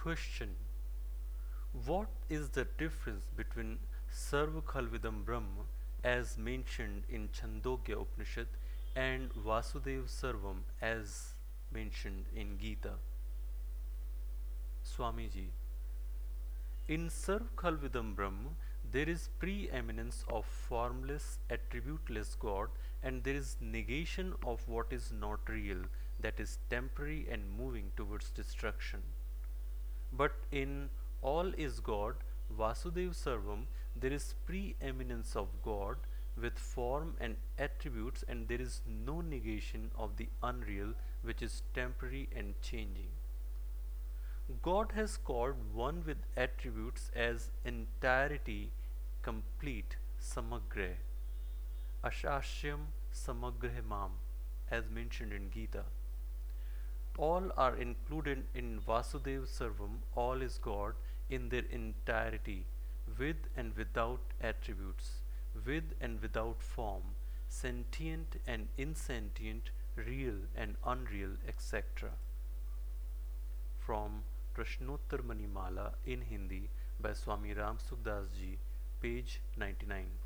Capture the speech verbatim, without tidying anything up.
Question: what is the difference between Sarva Khalvidam Brahma as mentioned in Chandogya Upanishad and Vasudev Sarvam as mentioned in Gita? Swamiji: in Sarv Khalvidam Brahma, there is preeminence of formless, attributeless God, and there is negation of what is not real, that is temporary and moving towards destruction. But in all is God, Vasudev Sarvam, there is preeminence of God with form and attributes, and there is no negation of the unreal, which is temporary and changing. God has called one with attributes as entirety, complete, samagra, ashashyam samagrahimam, as mentioned in Gita. All are included in Vasudev Sarvam, all is God, in their entirety, with and without attributes, with and without form, sentient and insentient, real and unreal, et cetera. From Prashnottar Manimala in Hindi by Swami Ram Sukdas ji, page ninety-nine.